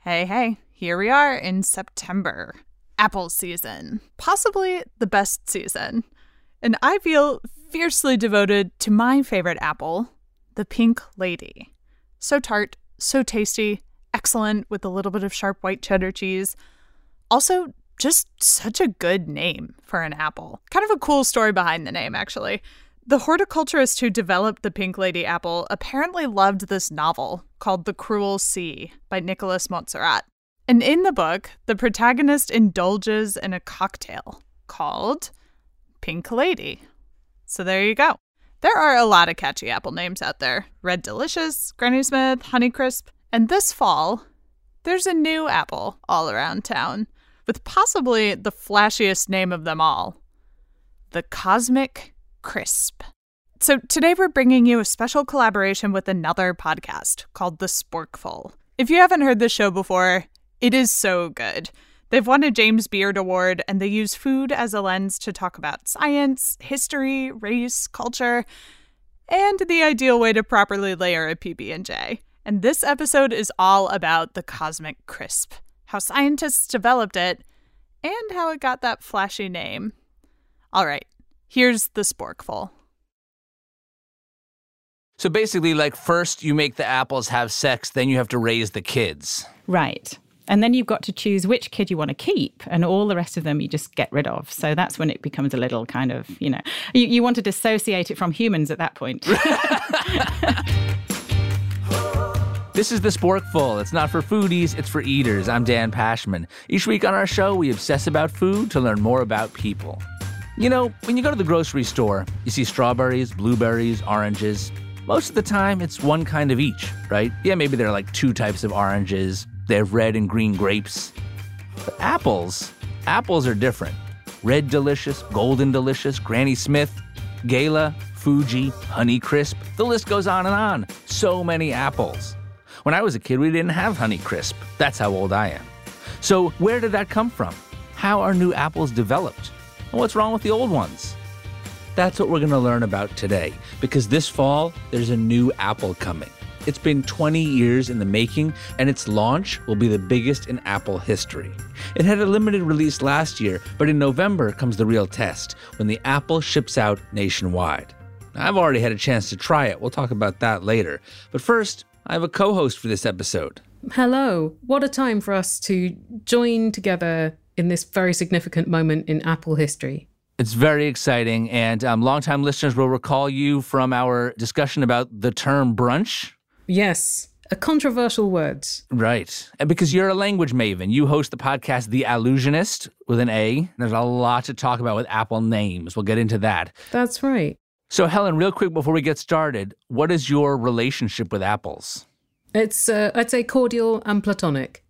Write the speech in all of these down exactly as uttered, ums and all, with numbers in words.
Hey, hey, here we are in September. Apple season. Possibly the best season. And I feel fiercely devoted to my favorite apple, the Pink Lady. So tart, so tasty, excellent with a little bit of sharp white cheddar cheese. Also, just such a good name for an apple. Kind of a cool story behind the name, actually. The horticulturist who developed the Pink Lady apple apparently loved this novel called The Cruel Sea by Nicholas Motzerat. And in the book, the protagonist indulges in a cocktail called Pink Lady. So there you go. There are a lot of catchy apple names out there. Red Delicious, Granny Smith, Honeycrisp. And this fall, there's a new apple all around town with possibly the flashiest name of them all, the Cosmic Crisp. So today we're bringing you a special collaboration with another podcast called The Sporkful. If you haven't heard this show before, it is so good. They've won a James Beard Award, and they use food as a lens to talk about science, history, race, culture, and the ideal way to properly layer a P B and J. And this episode is all about the Cosmic Crisp, how scientists developed it, and how it got that flashy name. All right, here's the Sporkful. So basically, like, first you make the apples have sex, then you have to raise the kids. Right. And then you've got to choose which kid you want to keep, and all the rest of them you just get rid of. So that's when it becomes a little kind of, you know, you, you want to dissociate it from humans at that point. This is The Sporkful. It's not for foodies, it's for eaters. I'm Dan Pashman. Each week on our show, we obsess about food to learn more about people. You know, when you go to the grocery store, you see strawberries, blueberries, oranges. Most of the time, it's one kind of each, right? Yeah, maybe there are like two types of oranges. They have red and green grapes. But apples, apples are different. Red Delicious, Golden Delicious, Granny Smith, Gala, Fuji, Honeycrisp. The list goes on and on. So many apples. When I was a kid, we didn't have Honeycrisp. That's how old I am. So where did that come from? How are new apples developed? And what's wrong with the old ones? That's what we're going to learn about today, because this fall, there's a new apple coming. It's been twenty years in the making, and its launch will be the biggest in Apple history. It had a limited release last year, but in November comes the real test, when the Apple ships out nationwide. I've already had a chance to try it. We'll talk about that later. But first, I have a co-host for this episode. Hello. What a time for us to join together in this very significant moment in Apple history. It's very exciting, and um, longtime listeners will recall you from our discussion about the term brunch. Yes, a controversial word. Right. And because you're a language maven, you host the podcast The Allusionist with an A. There's a lot to talk about with Apple names. We'll get into that. That's right. So, Helen, real quick before we get started, what is your relationship with apples? It's, uh, I'd say, cordial and platonic.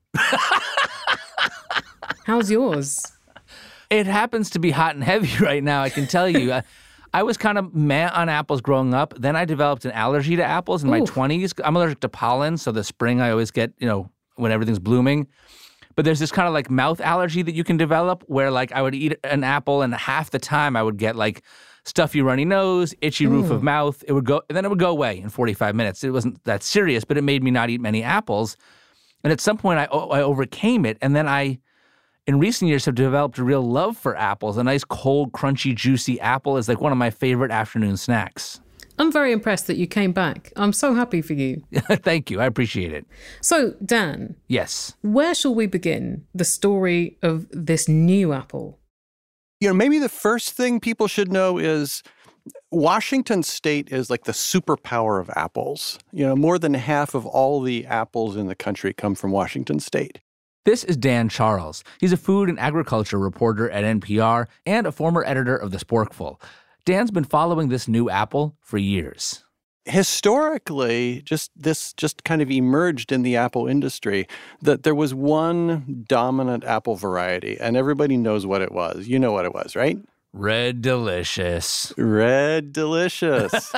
How's yours? It happens to be hot and heavy right now, I can tell you. I was kind of meh on apples growing up. Then I developed an allergy to apples in my Ooh. twenties. I'm allergic to pollen, so the spring I always get, you know, when everything's blooming. But there's this kind of like mouth allergy that you can develop where like I would eat an apple and half the time I would get like stuffy runny nose, itchy roof mm. of mouth. It would go, and then it would go away in forty-five minutes. It wasn't that serious, but it made me not eat many apples. And at some point I, I overcame it, and then I... in recent years, have developed a real love for apples. A nice, cold, crunchy, juicy apple is like one of my favorite afternoon snacks. I'm very impressed that you came back. I'm so happy for you. Thank you. I appreciate it. So, Dan. Yes. Where shall we begin the story of this new apple? You know, maybe the first thing people should know is Washington State is like the superpower of apples. You know, more than half of all the apples in the country come from Washington State. This is Dan Charles. He's a food and agriculture reporter at N P R and a former editor of The Sporkful. Dan's been following this new apple for years. Historically, just this just kind of emerged in the apple industry, that there was one dominant apple variety, and everybody knows what it was. You know what it was, right? Red Delicious. Red Delicious.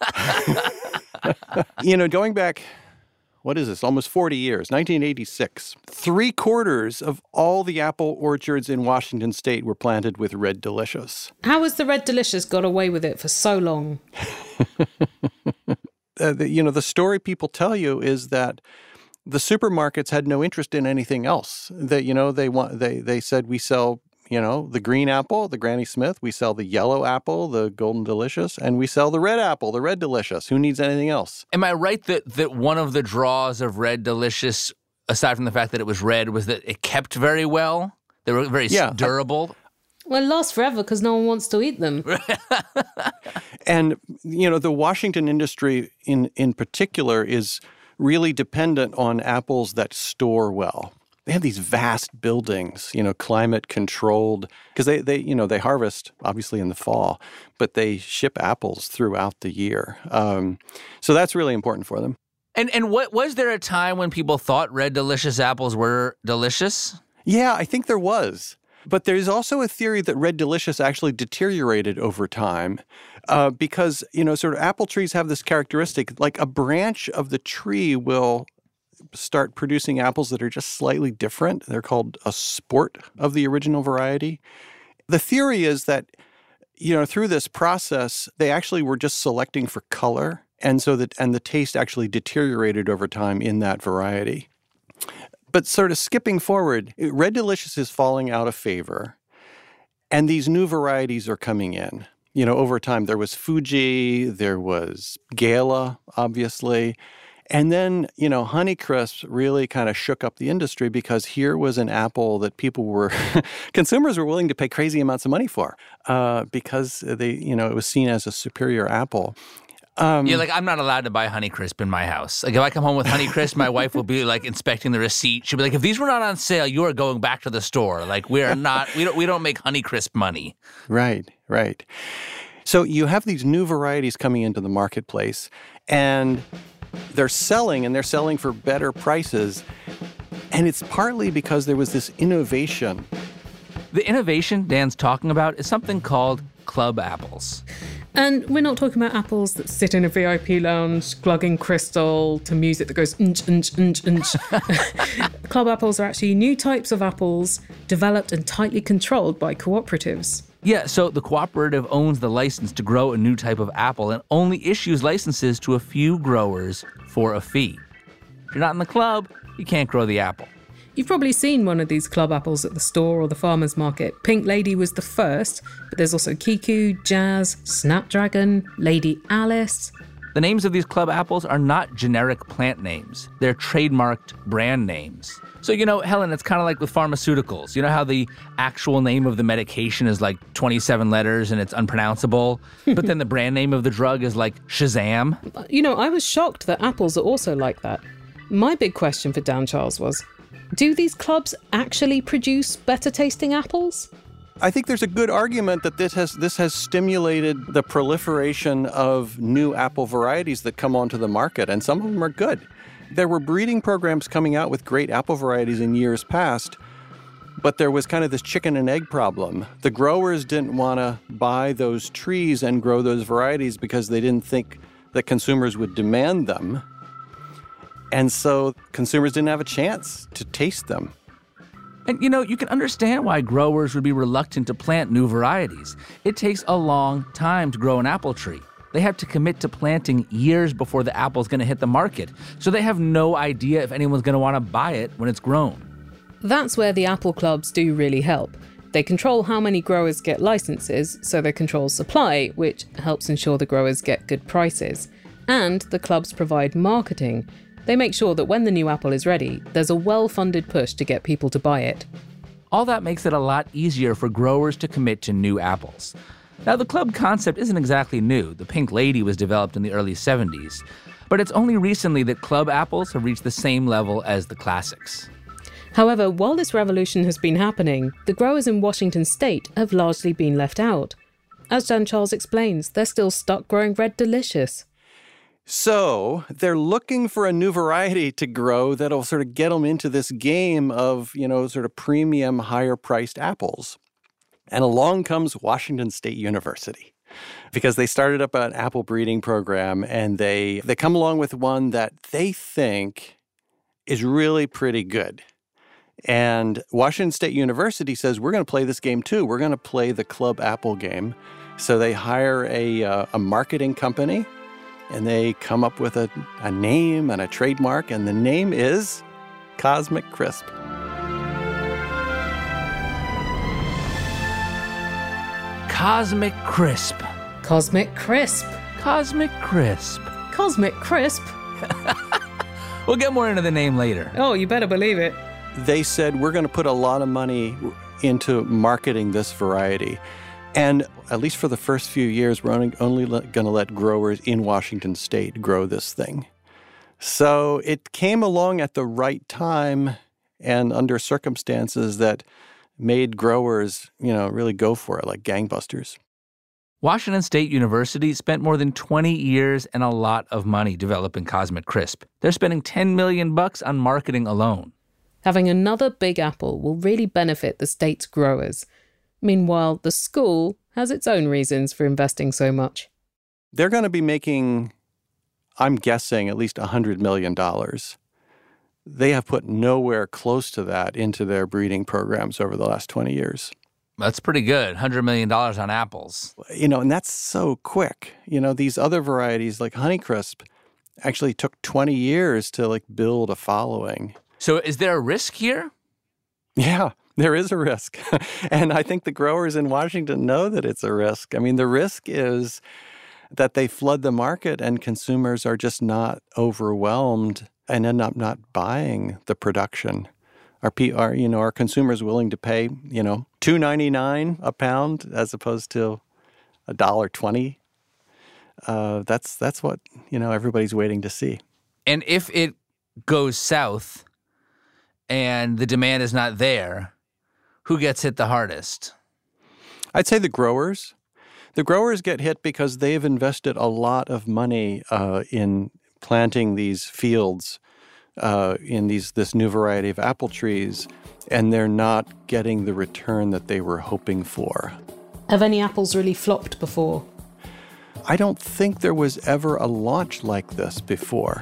You know, going back... what is this, almost forty years, nineteen eighty-six. Three quarters of all the apple orchards in Washington State were planted with Red Delicious. How has the Red Delicious got away with it for so long? uh, the, you know, the story people tell you is that the supermarkets had no interest in anything else. That, you know, they want they they said we sell, you know, the green apple, the Granny Smith, we sell the yellow apple, the Golden Delicious, and we sell the red apple, the Red Delicious. Who needs anything else? Am I right that, that one of the draws of Red Delicious, aside from the fact that it was red, was that it kept very well? They were very yeah, durable? I, Well, it lasts forever because no one wants to eat them. And, you know, the Washington industry in, in particular is really dependent on apples that store well. They have these vast buildings, you know, climate controlled, because they, they, you know, they harvest obviously in the fall, but they ship apples throughout the year. Um, so that's really important for them. And and what was there a time when people thought Red Delicious apples were delicious? Yeah, I think there was. But there's also a theory that Red Delicious actually deteriorated over time uh, because, you know, sort of apple trees have this characteristic, like a branch of the tree will start producing apples that are just slightly different. They're called a sport of the original variety. The theory is that, you know, through this process, they actually were just selecting for color. And so that, and the taste actually deteriorated over time in that variety. But sort of skipping forward, Red Delicious is falling out of favor, and these new varieties are coming in. You know, over time, there was Fuji, there was Gala, obviously, and then, you know, Honeycrisp really kind of shook up the industry because here was an apple that people were, consumers were willing to pay crazy amounts of money for uh, because they, you know, it was seen as a superior apple. Um, yeah, like I'm not allowed to buy Honeycrisp in my house. Like if I come home with Honeycrisp, my wife will be like inspecting the receipt. She'll be like, if these were not on sale, you are going back to the store. Like we are not, we don't, we don't make Honeycrisp money. Right, right. So you have these new varieties coming into the marketplace, and they're selling, and they're selling for better prices. And it's partly because there was this innovation. The innovation Dan's talking about is something called club apples. And we're not talking about apples that sit in a V I P lounge, glugging crystal to music that goes inch, inch, inch, inch. Club apples are actually new types of apples developed and tightly controlled by cooperatives. Yeah, so the cooperative owns the license to grow a new type of apple and only issues licenses to a few growers for a fee. If you're not in the club, you can't grow the apple. You've probably seen one of these club apples at the store or the farmer's market. Pink Lady was the first, but there's also Kiku, Jazz, Snapdragon, Lady Alice. The names of these club apples are not generic plant names. They're trademarked brand names. So, you know, Helen, it's kind of like with pharmaceuticals. You know how the actual name of the medication is like twenty-seven letters and it's unpronounceable, but then the brand name of the drug is like Shazam? You know, I was shocked that apples are also like that. My big question for Dan Charles was, do these clubs actually produce better tasting apples? I think there's a good argument that this has this has stimulated the proliferation of new apple varieties that come onto the market, and some of them are good. There were breeding programs coming out with great apple varieties in years past, but there was kind of this chicken and egg problem. The growers didn't want to buy those trees and grow those varieties because they didn't think that consumers would demand them. And so consumers didn't have a chance to taste them. And, you know, you can understand why growers would be reluctant to plant new varieties. It takes a long time to grow an apple tree. They have to commit to planting years before the apple's going to hit the market. So they have no idea if anyone's going to want to buy it when it's grown. That's where the apple clubs do really help. They control how many growers get licenses, so they control supply, which helps ensure the growers get good prices. And the clubs provide marketing. They make sure that when the new apple is ready, there's a well-funded push to get people to buy it. All that makes it a lot easier for growers to commit to new apples. Now, the club concept isn't exactly new. The Pink Lady was developed in the early seventies. But it's only recently that club apples have reached the same level as the classics. However, while this revolution has been happening, the growers in Washington state have largely been left out. As Dan Charles explains, they're still stuck growing Red Delicious. So they're looking for a new variety to grow that'll sort of get them into this game of, you know, sort of premium, higher-priced apples. And along comes Washington State University, because they started up an apple breeding program, and they they come along with one that they think is really pretty good. And Washington State University says, we're going to play this game too. We're going to play the club apple game. So they hire a, uh, a marketing company, and they come up with a, a name and a trademark, and the name is Cosmic Crisp. Cosmic Crisp. Cosmic Crisp. Cosmic Crisp. Cosmic Crisp. We'll get more into the name later. Oh, you better believe it. They said, we're going to put a lot of money into marketing this variety. And at least for the first few years, we're only, only going to let growers in Washington State grow this thing. So it came along at the right time and under circumstances that made growers, you know, really go for it like gangbusters. Washington State University spent more than twenty years and a lot of money developing Cosmic Crisp. They're spending ten million bucks on marketing alone. Having another Big Apple will really benefit the state's growers. Meanwhile, the school has its own reasons for investing so much. They're going to be making, I'm guessing, at least one hundred million dollars. They have put nowhere close to that into their breeding programs over the last twenty years. That's pretty good, one hundred million dollars on apples. You know, and that's so quick. You know, these other varieties like Honeycrisp actually took twenty years to like build a following. So is there a risk here? Yeah, there is a risk. And I think the growers in Washington know that it's a risk. I mean, the risk is that they flood the market and consumers are just not overwhelmed and end up not buying the production. Are, are you know, are consumers willing to pay, you know, two ninety-nine a pound as opposed to a dollar twenty? Uh, that's that's what, you know, everybody's waiting to see. And if it goes south and the demand is not there, who gets hit the hardest? I'd say the growers. The growers get hit because they've invested a lot of money uh, in planting these fields. Uh, in these this new variety of apple trees, and they're not getting the return that they were hoping for. Have any apples really flopped before? I don't think there was ever a launch like this before.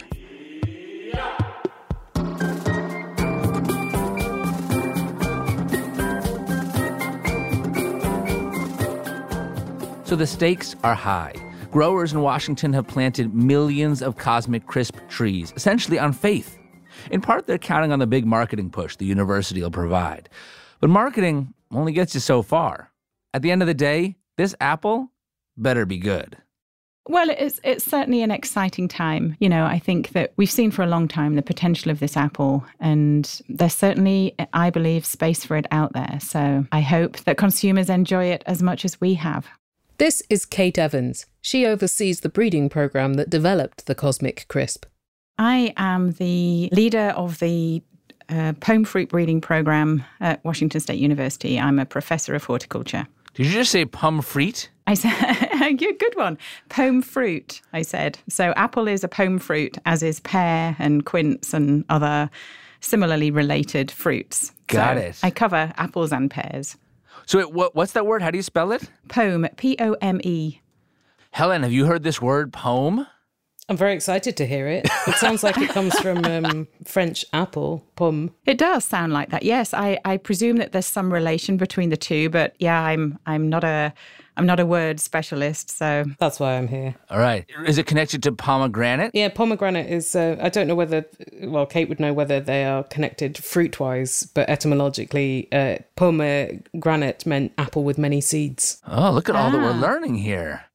So the stakes are high. Growers in Washington have planted millions of Cosmic Crisp trees, essentially on faith. In part, they're counting on the big marketing push the university will provide. But marketing only gets you so far. At the end of the day, this apple better be good. Well, it's it's certainly an exciting time. You know, I think that we've seen for a long time the potential of this apple, and there's certainly, I believe, space for it out there. So I hope that consumers enjoy it as much as we have. This is Kate Evans. She oversees the breeding program that developed the Cosmic Crisp. I am the leader of the uh, pome fruit breeding program at Washington State University. I'm a professor of horticulture. Did you just say pome fruit? I said, yeah, good one. Pome fruit, I said. So apple is a pome fruit, as is pear and quince and other similarly related fruits. Got so it. I cover apples and pears. So wait, what, what's that word? How do you spell it? Pome, P O M E. Helen, have you heard this word, pome? I'm very excited to hear it. It sounds like it comes from um, French apple, pomme. It does sound like that. Yes, I, I presume that there's some relation between the two, but yeah, I'm I'm not a I'm not a word specialist, so that's why I'm here. All right. Is it connected to pomegranate? Yeah, pomegranate is. Uh, I don't know whether. Well, Kate would know whether they are connected fruit-wise, but etymologically, uh, pomegranate meant apple with many seeds. Oh, look at all that we're Ah. learning here.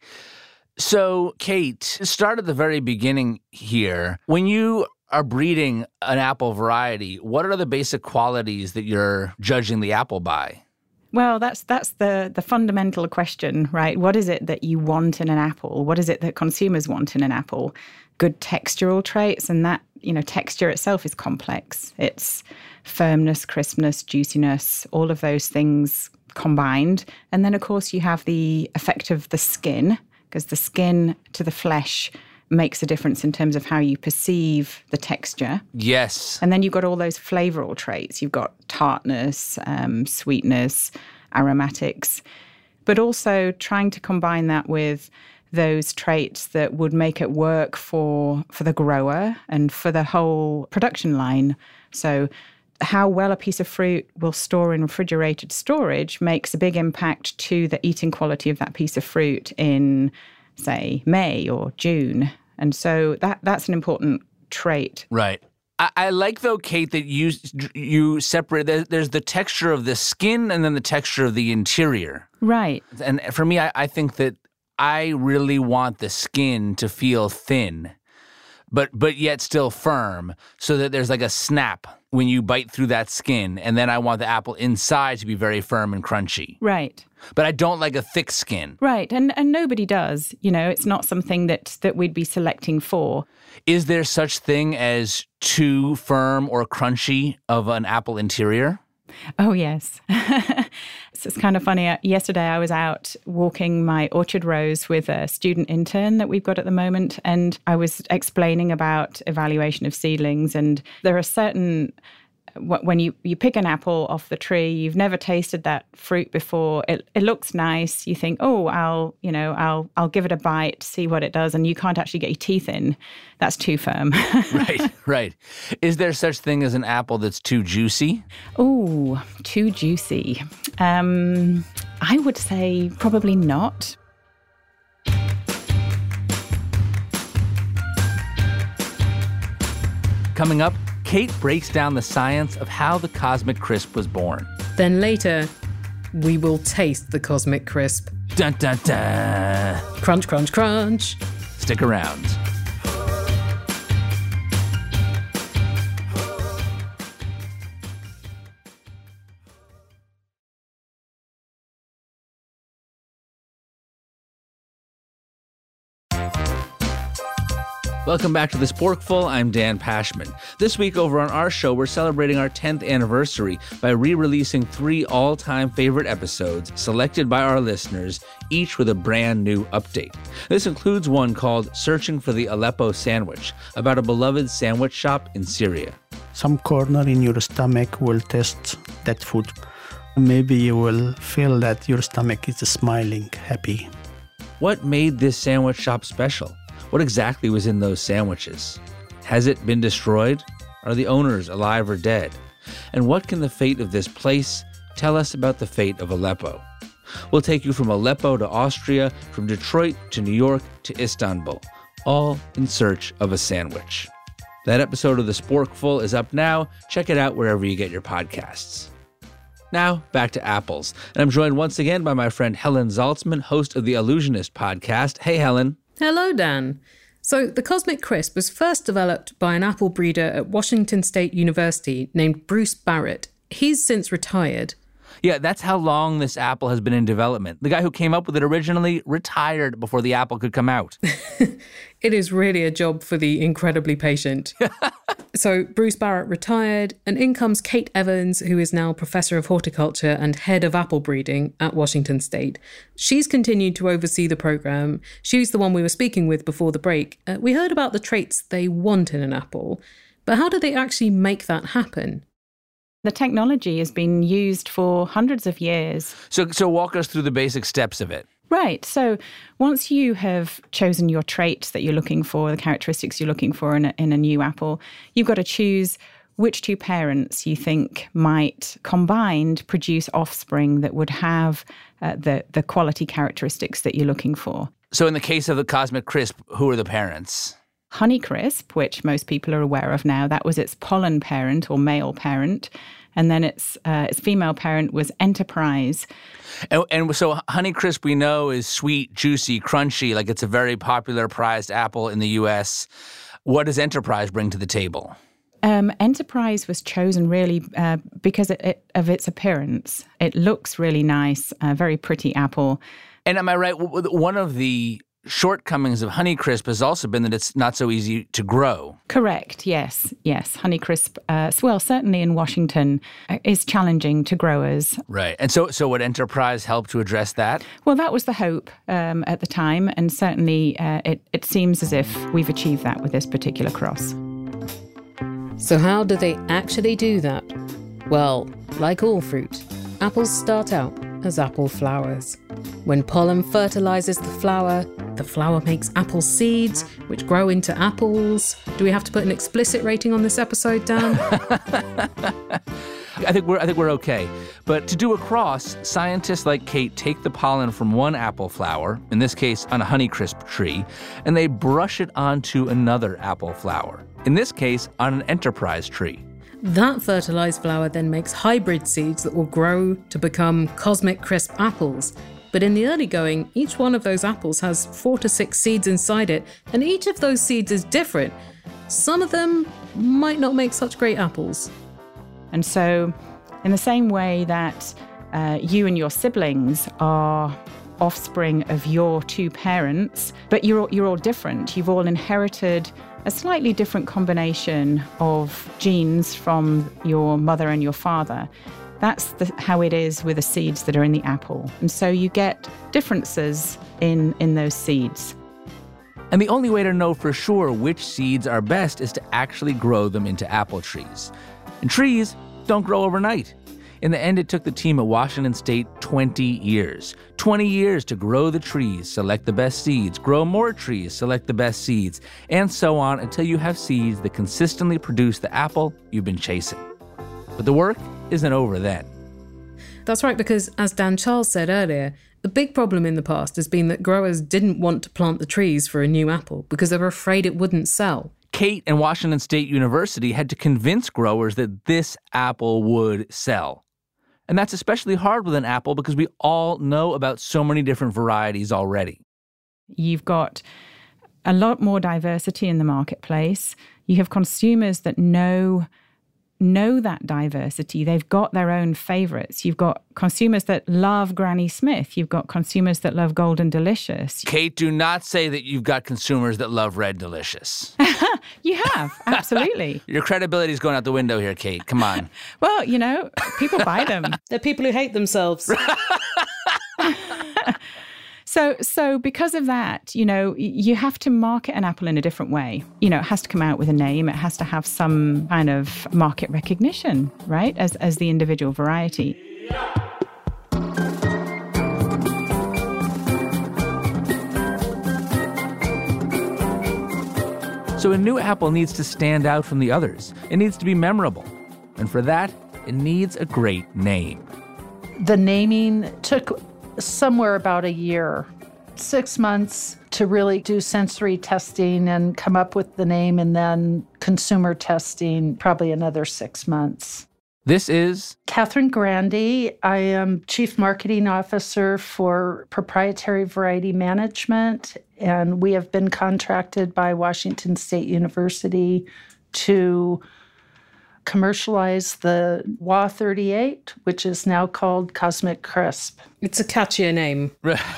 So, Kate, start at the very beginning here. When you are breeding an apple variety, what are the basic qualities that you're judging the apple by? Well, that's that's the the fundamental question, right? What is it that you want in an apple? What is it that consumers want in an apple? Good textural traits, and that, you know, texture itself is complex. It's firmness, crispness, juiciness, all of those things combined. And then, of course, you have the effect of the skin, because the skin to the flesh makes a difference in terms of how you perceive the texture. Yes. And then you've got all those flavoral traits. You've got tartness, um, sweetness, aromatics, but also trying to combine that with those traits that would make it work for, for the grower and for the whole production line. So how well a piece of fruit will store in refrigerated storage makes a big impact to the eating quality of that piece of fruit in, say, May or June. And so that that's an important trait. Right. I, I like, though, Kate, that you you separate, there, there's the texture of the skin and then the texture of the interior. Right. And for me, I, I think that I really want the skin to feel thin, but but yet still firm, so that there's like a snap when you bite through that skin. And then I want the apple inside to be very firm and crunchy. Right. But I don't like a thick skin. Right. And and nobody does. You know, it's not something that, that we'd be selecting for. Is there such thing as too firm or crunchy of an apple interior? Oh, yes. So it's kind of funny. Yesterday, I was out walking my orchard rows with a student intern that we've got at the moment, and I was explaining about evaluation of seedlings. And there are certain, when you, you pick an apple off the tree, you've never tasted that fruit before. It it looks nice. You think, oh, I'll you know I'll I'll give it a bite, see what it does, and you can't actually get your teeth in. That's too firm. Right, right. Is there such thing as an apple that's too juicy? Oh, too juicy. Um, I would say probably not. Coming up, Kate breaks down the science of how the Cosmic Crisp was born. Then later, we will taste the Cosmic Crisp. Dun dun dun. Crunch, crunch, crunch. Stick around. Welcome back to The Sporkful. I'm Dan Pashman. This week over on our show, we're celebrating our tenth anniversary by re-releasing three all-time favorite episodes selected by our listeners, each with a brand new update. This includes one called Searching for the Aleppo Sandwich, about a beloved sandwich shop in Syria. Some corner in your stomach will test that food. Maybe you will feel that your stomach is smiling, happy. What made this sandwich shop special? What exactly was in those sandwiches? Has it been destroyed? Are the owners alive or dead? And what can the fate of this place tell us about the fate of Aleppo? We'll take you from Aleppo to Austria, from Detroit to New York to Istanbul, all in search of a sandwich. That episode of The Sporkful is up now. Check it out wherever you get your podcasts. Now, back to apples. And I'm joined once again by my friend Helen Zaltzman, host of the Illusionist podcast. Hey, Helen. Hello, Dan. So the Cosmic Crisp was first developed by an apple breeder at Washington State University named Bruce Barrett. He's since retired. Yeah, that's how long this apple has been in development. The guy who came up with it originally retired before the apple could come out. It is really a job for the incredibly patient. So Bruce Barrett retired, and in comes Kate Evans, who is now Professor of Horticulture and Head of Apple Breeding at Washington State. She's continued to oversee the program. She's the one we were speaking with before the break. Uh, we heard about the traits they want in an apple, but how do they actually make that happen? The technology has been used for hundreds of years. So, so walk us through the basic steps of it. Right. So once you have chosen your traits that you're looking for, the characteristics you're looking for in a, in a new apple, you've got to choose which two parents you think might combined produce offspring that would have uh, the, the quality characteristics that you're looking for. So in the case of the Cosmic Crisp, who are the parents? Honeycrisp, which most people are aware of now, that was its pollen parent or male parent. And then its uh, its female parent was Enterprise. And, and so Honeycrisp, we know, is sweet, juicy, crunchy, like it's a very popular prized apple in the U S. What does Enterprise bring to the table? Um, Enterprise was chosen really uh, because it, it, of its appearance. It looks really nice, a very pretty apple. And am I right? One of the shortcomings of Honeycrisp has also been that it's not so easy to grow. Correct, yes, yes. Honeycrisp, uh, well, certainly in Washington, uh, is challenging to growers. Right. And so so would Enterprise help to address that? Well, that was the hope um, at the time, and certainly uh, it, it seems as if we've achieved that with this particular cross. So how do they actually do that? Well, like all fruit, apples start out as apple flowers. When pollen fertilizes the flower, the flower makes apple seeds, which grow into apples. Do we have to put an explicit rating on this episode, Dan? I think we're I think we're okay. But to do a cross, scientists like Kate take the pollen from one apple flower, in this case on a Honeycrisp tree, and they brush it onto another apple flower. in this case on an enterprise tree. That fertilized flour then makes hybrid seeds that will grow to become Cosmic Crisp apples. But in the early going, each one of those apples has four to six seeds inside it, and each of those seeds is different. Some of them might not make such great apples. And so, in the same way that uh, you and your siblings are offspring of your two parents, but you're you're all different. You've all inherited a slightly different combination of genes from your mother and your father. That's the, how it is with the seeds that are in the apple. And so you get differences in, in those seeds. And the only way to know for sure which seeds are best is to actually grow them into apple trees. And trees don't grow overnight. In the end, it took the team at Washington State twenty years. twenty years to grow the trees, select the best seeds, grow more trees, select the best seeds, and so on until you have seeds that consistently produce the apple you've been chasing. But the work isn't over then. That's right, because as Dan Charles said earlier, the big problem in the past has been that growers didn't want to plant the trees for a new apple because they were afraid it wouldn't sell. Kate and Washington State University had to convince growers that this apple would sell. And that's especially hard with an apple because we all know about so many different varieties already. You've got a lot more diversity in the marketplace. You have consumers that know know that diversity. They've got their own favorites. You've got consumers that love Granny Smith. You've got consumers that love Golden Delicious. Kate, do not say that you've got consumers that love Red Delicious. You have, absolutely. Your credibility is going out the window here, Kate. Come on. Well, you know, people buy them. They're people who hate themselves. So, so because of that, you know, you have to market an apple in a different way. You know, it has to come out with a name. It has to have some kind of market recognition, right, as as the individual variety. So a new apple needs to stand out from the others. It needs to be memorable. And for that, it needs a great name. The naming took somewhere about a year, six months to really do sensory testing and come up with the name, and then consumer testing, probably another six months. This is Catherine Grandy. I am Chief Marketing Officer for Proprietary Variety Management, and we have been contracted by Washington State University to commercialize the W A thirty-eight, which is now called Cosmic Crisp. It's a catchier name.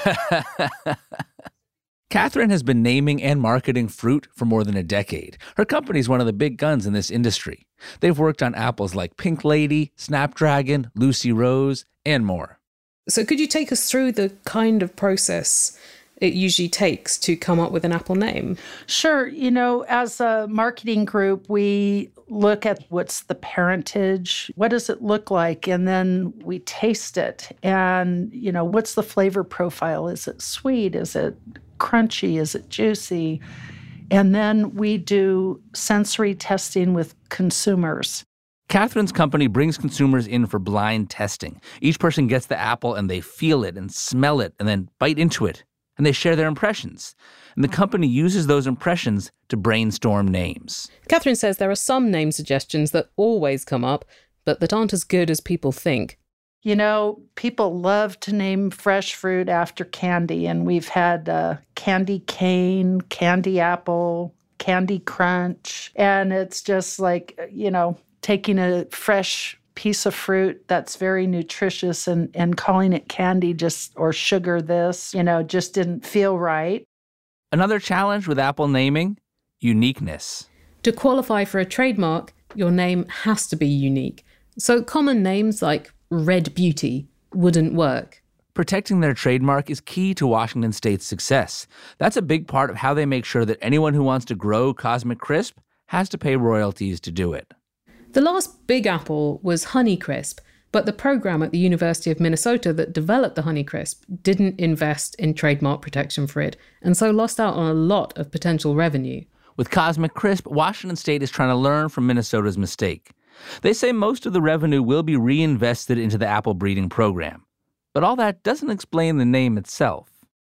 Catherine has been naming and marketing fruit for more than a decade. Her company is one of the big guns in this industry. They've worked on apples like Pink Lady, Snapdragon, Lucy Rose, and more. So could you take us through the kind of process it usually takes to come up with an apple name? Sure. You know, as a marketing group, we look at what's the parentage, what does it look like, and then we taste it. And, you know, what's the flavor profile? Is it sweet? Is it crunchy? Is it juicy? And then we do sensory testing with consumers. Catherine's company brings consumers in for blind testing. Each person gets the apple and they feel it and smell it and then bite into it. And they share their impressions. And the company uses those impressions to brainstorm names. Catherine says there are some name suggestions that always come up, but that aren't as good as people think. You know, people love to name fresh fruit after candy, and we've had uh, Candy Cane, Candy Apple, Candy Crunch, and it's just like, you know, taking a fresh piece of fruit that's very nutritious and, and calling it candy just or sugar this, you know, just didn't feel right. Another challenge with apple naming, uniqueness. To qualify for a trademark, your name has to be unique. So common names like Red Beauty wouldn't work. Protecting their trademark is key to Washington State's success. That's a big part of how they make sure that anyone who wants to grow Cosmic Crisp has to pay royalties to do it. The last big apple was Honeycrisp, but the program at the University of Minnesota that developed the Honeycrisp didn't invest in trademark protection for it, and so lost out on a lot of potential revenue. With Cosmic Crisp, Washington State is trying to learn from Minnesota's mistake. They say most of the revenue will be reinvested into the apple breeding program. But all that doesn't explain the name itself.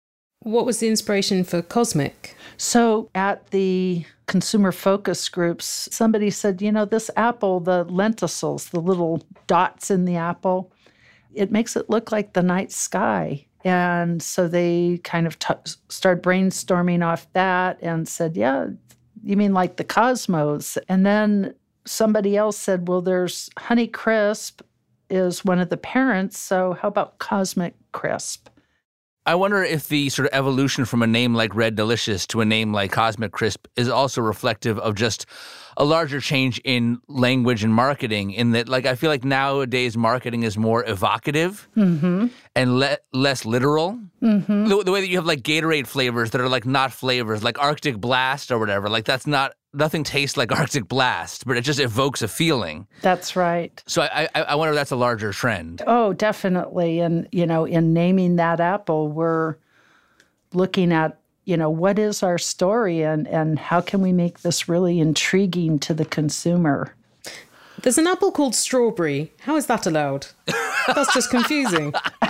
What was the inspiration for Cosmic? So at the consumer focus groups, somebody said, you know, this apple, the lenticels, the little dots in the apple, it makes it look like the night sky. And so they kind of t- started brainstorming off that and said, yeah, you mean like the cosmos? And then somebody else said, well, there's Honey Crisp is one of the parents, so how about Cosmic Crisp? I wonder if the sort of evolution from a name like Red Delicious to a name like Cosmic Crisp is also reflective of just a larger change in language and marketing, in that, like, I feel like nowadays marketing is more evocative Mm-hmm. and le- less literal. Mm-hmm. The, the way that you have, like, Gatorade flavors that are, like, not flavors, like Arctic Blast or whatever, like, that's not, nothing tastes like Arctic Blast, but it just evokes a feeling. That's right. So I, I, I wonder if that's a larger trend. Oh, definitely. And, you know, in naming that apple, we're looking at, you know, what is our story and, and how can we make this really intriguing to the consumer? There's an apple called Strawberry. How is that allowed? That's just confusing.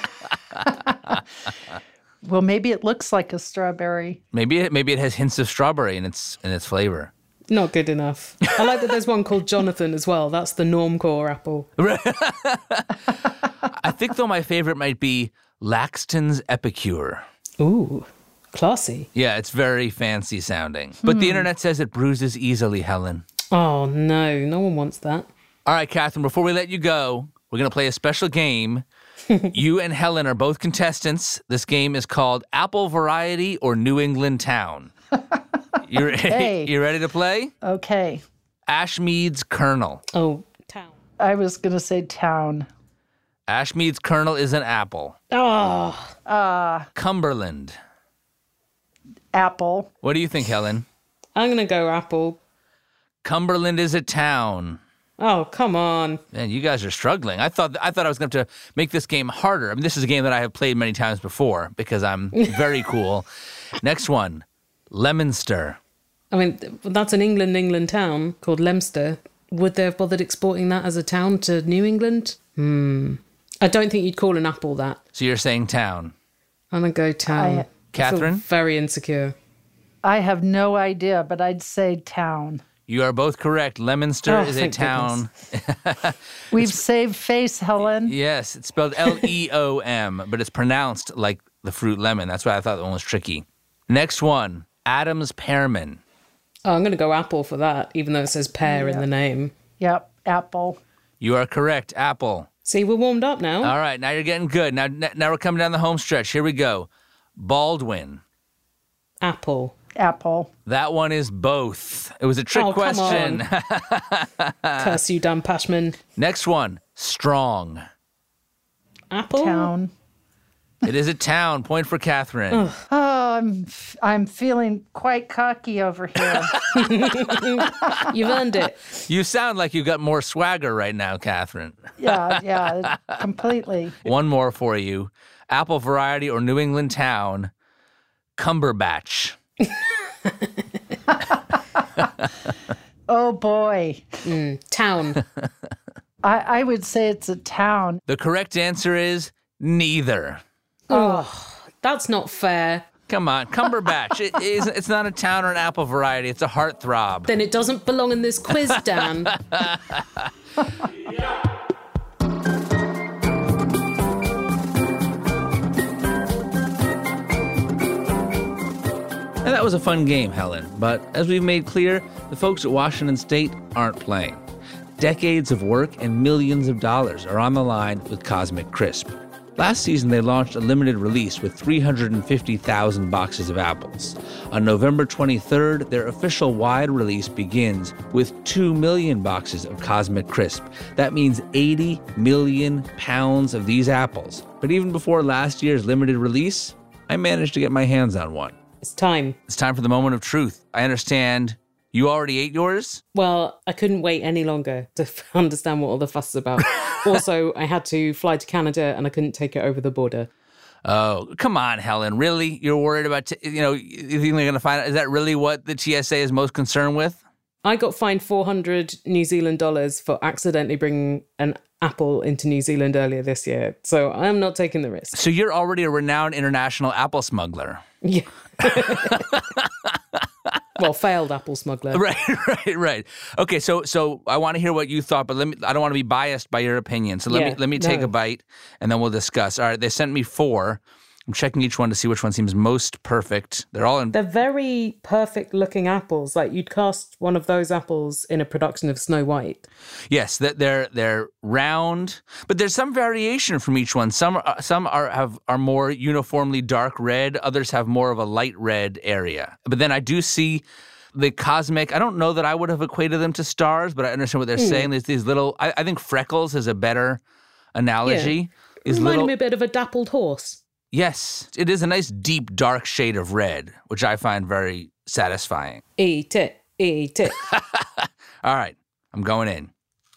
Well, maybe it looks like a strawberry. Maybe it, maybe it has hints of strawberry in its in its flavor. Not good enough. I like that there's one called Jonathan as well. That's the Normcore apple. I think, though, my favorite might be Laxton's Epicure. Ooh, classy. Yeah, it's very fancy sounding. But the internet says it bruises easily, Helen. Oh, no. No one wants that. All right, Catherine, before we let you go, we're going to play a special game. You and Helen are both contestants. This game is called Apple Variety or New England Town. You're, Okay. you ready to play? Okay. Ashmead's Kernel. Oh, town. I was going to say town. Ashmead's Kernel is an apple. Oh, Uh, Cumberland. apple. What do you think, Helen? I'm going to go apple. Cumberland is a town. Oh, come on. Man, you guys are struggling. I thought I thought I was going to have to make this game harder. I mean, this is a game that I have played many times before because I'm very cool. Next one, Leominster. I mean, th- that's an England, England town called Leominster. Would they have bothered exporting that as a town to New England? Hmm. I don't think you'd call an apple that. So you're saying town. I'm going to go town. I- I feel Catherine? very insecure. I have no idea, but I'd say town. You are both correct. Leominster Oh, is a thank town. We've saved face, Helen. Yes, it's spelled L E O M, but it's pronounced like the fruit lemon. That's why I thought that one was tricky. Next one, Adams Pearman. Oh, I'm going to go apple for that, even though it says pear in the name. Yep, apple. You are correct, apple. See, we're warmed up now. All right, now you're getting good. Now, now we're coming down the home stretch. Here we go. Baldwin. Apple. Apple. That one is both. It was a trick Oh, come question. Curse you, Dan Pashman. Next one, Strong. Apple? Town. It is a town. Point for Catherine. Oh, I'm f- I'm feeling quite cocky over here. You've earned it. You sound like you've got more swagger right now, Catherine. yeah, yeah, completely. One more for you. Apple variety or New England town, Cumberbatch. Oh boy. Mm, town. I, I would say it's a town. The correct answer is neither. Oh, that's not fair. Come on, Cumberbatch. it is, it's not a town or an apple variety. It's a heartthrob. Then it doesn't belong in this quiz, Dan. And that was a fun game, Helen. But as we've made clear, the folks at Washington State aren't playing. Decades of work and millions of dollars are on the line with Cosmic Crisp. Last season, they launched a limited release with three hundred fifty thousand boxes of apples. On November twenty-third, their official wide release begins with two million boxes of Cosmic Crisp. That means eighty million pounds of these apples. But even before last year's limited release, I managed to get my hands on one. It's time. It's time for the moment of truth. I understand you already ate yours? Well, I couldn't wait any longer to understand what all the fuss is about. Also, I had to fly to Canada and I couldn't take it over the border. Oh, come on, Helen. Really? You're worried about, t- you know, you think they're going to find out? Is that really what the T S A is most concerned with? I got fined four hundred New Zealand dollars for accidentally bringing an apple into New Zealand earlier this year. So I'm not taking the risk. So you're already a renowned international apple smuggler. Yeah. Well, failed apple smuggler. Right, right, right. Okay, so so I want to hear what you thought, but let me. I don't want to be biased by your opinion. So let Yeah, me let me take no. a bite, and then we'll discuss. All right, they sent me four. I'm checking each one to see which one seems most perfect. They're all in. They're very perfect looking apples. Like you'd cast one of those apples in a production of Snow White. Yes, that they're they're round, but there's some variation from each one. Some are, some are have are more uniformly dark red. Others have more of a light red area. But then I do see the cosmic. I don't know that I would have equated them to stars, but I understand what they're Mm. saying. There's these little. I, I think freckles is a better analogy. These Reminded little. me a bit of a dappled horse. Yes, it is a nice deep dark shade of red, which I find very satisfying. Eat it, eat it. All right, I'm going in.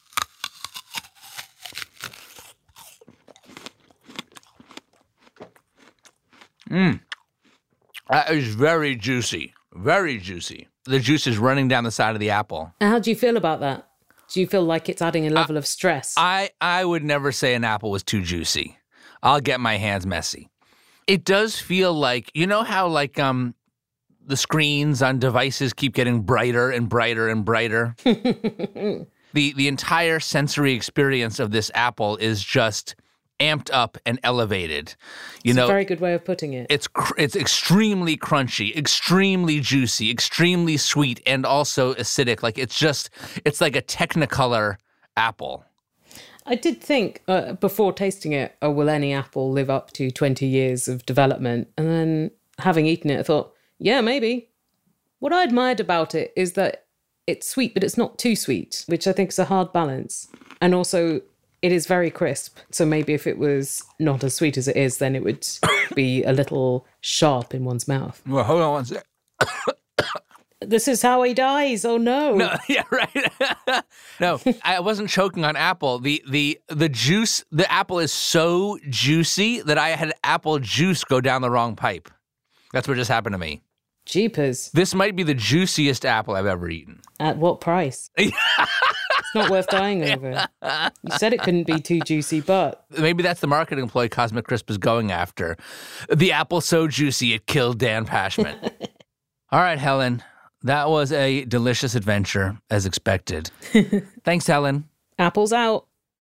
Mmm. That is very juicy. Very juicy. The juice is running down the side of the apple. And how do you feel about that? Do you feel like it's adding a level of stress? I, I would never say an apple was too juicy. I'll get my hands messy. It does feel like, you know how like um the screens on devices keep getting brighter and brighter and brighter? the the entire sensory experience of this apple is just amped up and elevated. You it's know, a very good way of putting it. It's cr- it's extremely crunchy, extremely juicy, extremely sweet, and also acidic. Like it's just it's like a Technicolor apple. I did think uh, before tasting it, oh, will any apple live up to twenty years of development? And then having eaten it, I thought, yeah, maybe. What I admired about it is that it's sweet, but it's not too sweet, which I think is a hard balance. And also, it is very crisp. So maybe if it was not as sweet as it is, then it would be a little sharp in one's mouth. Well, hold on one second. This is how he dies. Oh, no. No, yeah, right. No, I wasn't choking on apple. The the the juice, the apple is so juicy that I had apple juice go down the wrong pipe. That's what just happened to me. Jeepers. This might be the juiciest apple I've ever eaten. At what price? It's not worth dying over. You said it couldn't be too juicy, but... Maybe that's the marketing ploy Cosmic Crisp is going after. The apple so juicy it killed Dan Pashman. All right, Helen. That was a delicious adventure, as expected. Thanks, Helen. Apples out.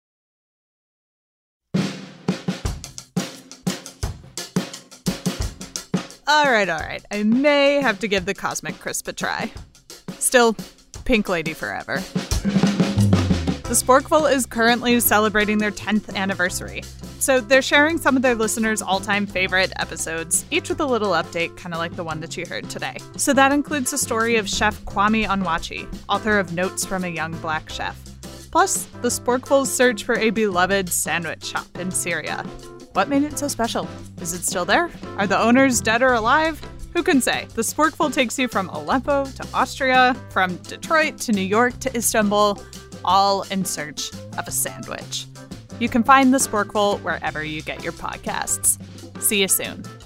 All right, all right. I may have to give the Cosmic Crisp a try. Still, Pink Lady forever. The Sporkful is currently celebrating their tenth anniversary. So they're sharing some of their listeners' all-time favorite episodes, each with a little update, kind of like the one that you heard today. So that includes the story of Chef Kwame Onwuachi, author of Notes from a Young Black Chef. Plus, the Sporkful's search for a beloved sandwich shop in Syria. What made it so special? Is it still there? Are the owners dead or alive? Who can say? The Sporkful takes you from Aleppo to Austria, from Detroit to New York to Istanbul, all in search of a sandwich. You can find The Sporkful wherever you get your podcasts. See you soon.